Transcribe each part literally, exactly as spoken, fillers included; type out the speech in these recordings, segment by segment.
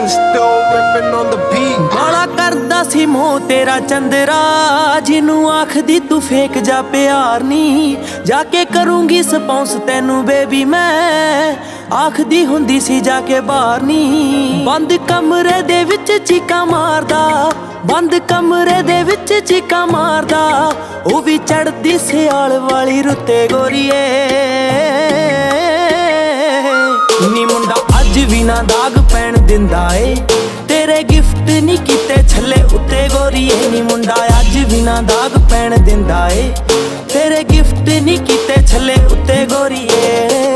still ripping on the beat। ਬਾਲਾ ਕਰਦਾ ਸੀ ਮੋਹ ਤੇਰਾ ਚੰਦਰਾ, ਜਿਹਨੂੰ ਆਖਦੀ ਤੂੰ ਫੇਕ ਜਾ ਪਿਆਰ ਨੀ, ਜਾ ਕੇ ਕਰੂੰਗੀ ਸਪੌਂਸ ਤੈਨੂੰ ਬੇਬੀ ਮੈਂ, ਆਖਦੀ ਹੁੰਦੀ ਸੀ ਜਾ ਕੇ ਬਾਹਰ ਨੀ। ਬੰਦ ਕਮਰੇ ਦੇ ਵਿੱਚ ਚੀਕਾਂ ਮਾਰਦਾ, ਬੰਦ ਕਮਰੇ ਦੇ ਵਿੱਚ ਚੀਕਾਂ ਮਾਰਦਾ, ਉਹ ਵੀ ਚੜਦੀ ਸਿਆਲ ਵਾਲੀ ਰੁੱਤੇ ਗੋਰੀਏ। ਨੀ ਮੁੰਡਾ ਅੱਜ ਵੀ ਨਾ ਦਾਗ ਪੈਣ ਦਿੰਦਾ ਏ, ਤੇਰੇ ਗਿਫਟ ਨੀ ਕੀਤੇ ਛੱਲੇ ਉੱਤੇ ਗੋਰੀਏ। ਨੀ ਮੁੰਡਾ ਅੱਜ ਵੀ ਨਾ ਦਾਗ ਪੈਣ ਦਿੰਦਾ ਏ, ਤੇਰੇ ਗਿਫਟ ਨੀ ਕੀਤੇ ਛੱਲੇ ਉੱਤੇ ਗੋਰੀਏ।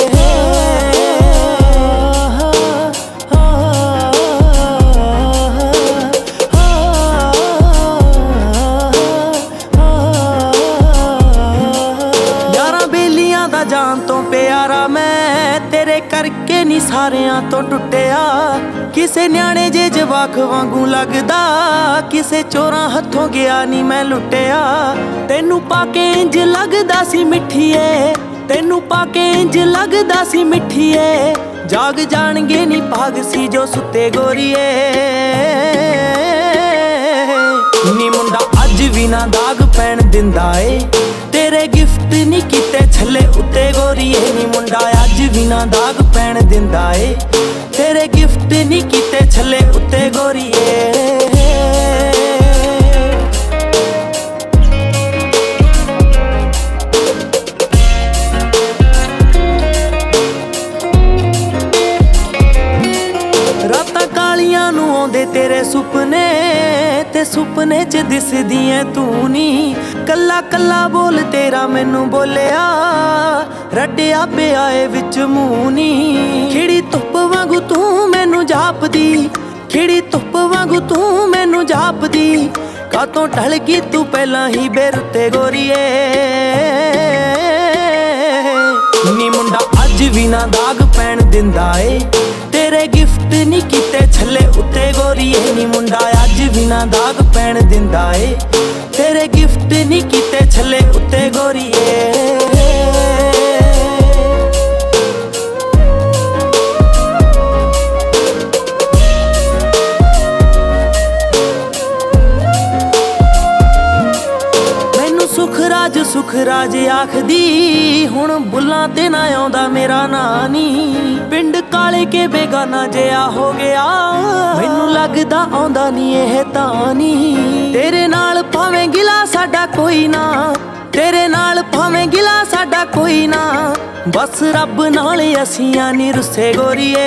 ਜਾਨ ਤੋਂ ਪਿਆਰਾ ਮੈਂ ਤੇਰੇ ਕਰਕੇ ਨੀ ਸਾਰਿਆਂ ਤੋਂ ਟੁੱਟਿਆ, ਕਿਸੇ ਨਿਆਣੇ ਜੇ ਜਵਾਕ ਵਾਂਗੂ ਲੱਗਦਾ, ਕਿਸੇ ਚੋਰਾਂ ਹੱਥੋਂ ਗਿਆ ਨੀ ਮੈਂ ਲੁੱਟਿਆ। ਤੈਨੂੰ ਪਾ ਕੇ ਇੰਜ ਲੱਗਦਾ ਸੀ ਮਿੱਠੀਏ, ਤੈਨੂੰ ਪਾ ਕੇ ਇੰਜ ਲੱਗਦਾ ਸੀ ਮਿੱਠੀਏ, ਜਾਗ ਜਾਣਗੇ ਨੀ ਭਾਗ ਸੀ ਜੋ ਸੁੱਤੇ ਗੋਰੀਏ। ਨੀ ਮੁੰਡਾ ਅੱਜ ਵੀ ਨਾ ਦਾਗ ਪੈਣ ਦਿੰਦਾ ਏ, ਤੇਰੇ ਗਿਫਟ ਨੀ ਕੀਤੇ ਛੱਲੇ ਉੱਤੇ ਗੋਰੀਏ। ਨੀ ਮੁੰਡਾ ਅੱਜ ਵੀ ਨਾ ਦਾਗ ਪੈਣ ਦਿੰਦਾ ਏ, ਤੇਰੇ ਗਿਫਟ ਨੀ ਕੀਤੇ ਛੱਲੇ ਉੱਤੇ ਗੋਰੀਏ। ਰਾਤਾਂ ਕਾਲੀਆਂ ਨੂੰ ਆਉਂਦੇ ਤੇਰੇ ਸੁਪਨੇ, ਤੇ ਸੁਪਨੇ ਚ ਦਿਸਦੀ ਐ ਤੂੰ ਨੀ, ਕੱਲਾ ਕੱਲਾ ਬੋਲ ਤੇਰਾ ਮੈਨੂੰ ਬੋਲਿਆ, ਰੱਡਿਆ ਪਿਆ ਏ ਵਿੱਚ ਮੂੰਹ ਨੀ। ਖਿੜੀ ਧੁੱਪ ਵਾਂਗੂ ਤੂੰ ਮੈਨੂੰ ਜਾਪਦੀ, ਖਿੜੀ ਧੁੱਪ ਵਾਂਗੂ ਤੂੰ ਮੈਨੂੰ ਜਾਪਦੀ, ਕਾਤੋਂ ਢਲ ਗਈ ਤੂੰ ਪਹਿਲਾਂ ਹੀ ਬੇਰੁੱਤੇ ਗੋਰੀਏ। ਨੀ ਮੁੰਡਾ ਅੱਜ ਵੀ ਨਾ ਦਾਗ ਪੈਣ ਦਿੰਦਾ ਏ, ਤੇਰੇ ਗਿਫਟ ਨੀ ਕੀਤੇ ਛੱਲੇ ਉੱਤੇ ਗੋਰੀਏ। ਨੀ ਮੁੰਡਾ ਅੱਜ ਵੀ ਨਾ ਦਾਗ ਪੈਣ ਦਿੰਦਾ ਏ, ਤੇਰੇ ਗਿਫਟ ਨੀ ਕੀਤੇ ਛੱਲੇ ਉੱਤੇ ਗੋਰੀਏ। ਸੁਖਰਾਜ ਸੁਖਰਾਜ ਆਖਦੀ, ਹੁਣ ਬੁੱਲਾਂ ਤੇ ਨਾ ਆਉਂਦਾ ਮੇਰਾ ਨਾਂ ਨੀ, ਪਿੰਡ ਕਾਲੇ ਕੇ ਬੇਗਾਨਾ ਜਿਹਾ ਹੋ ਗਿਆ, ਮੈਨੂੰ ਲੱਗਦਾ ਆਉਂਦਾ ਨੀ ਇਹ ਤਾਂ ਨੀ। ਤੇਰੇ ਨਾਲ ਭਾਵੇਂ ਗਿਲਾ ਸਾਡਾ ਕੋਈ ਨਾ, ਤੇਰੇ ਨਾਲ ਭਾਵੇਂ ਗਿਲਾ ਸਾਡਾ ਕੋਈ ਨਾ, ਬਸ ਰੱਬ ਨਾਲ ਅਸੀਂ ਆ ਨੀ ਰੁੱਸੇ ਗੋਰੀਏ।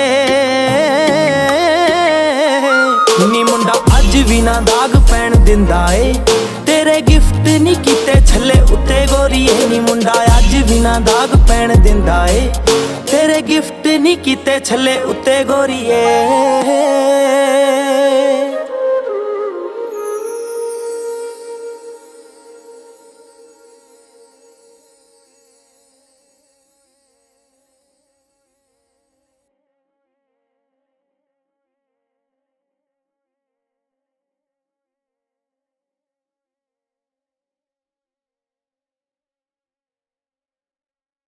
ਨੀ ਮੁੰਡਾ ਅੱਜ ਵੀ ਨਾ ਦਾਗ ਪੈਣ ਦਿੰਦਾ ਏ, ਤੇਰੇ ਗਿਫਟ ਨੀ ਕੀਤੇ ਛੱਲੇ ਉੱਤੇ ਗੋਰੀਏ। ਨੀ ਮੁੰਡਾ ਅੱਜ ਵੀ ਨਾ ਦਾਗ ਪੈਣ ਦਿੰਦਾ ਏ, ਤੇਰੇ ਗਿਫਟ ਨੀ ਕੀਤੇ ਛੱਲੇ ਉੱਤੇ ਗੋਰੀਏ।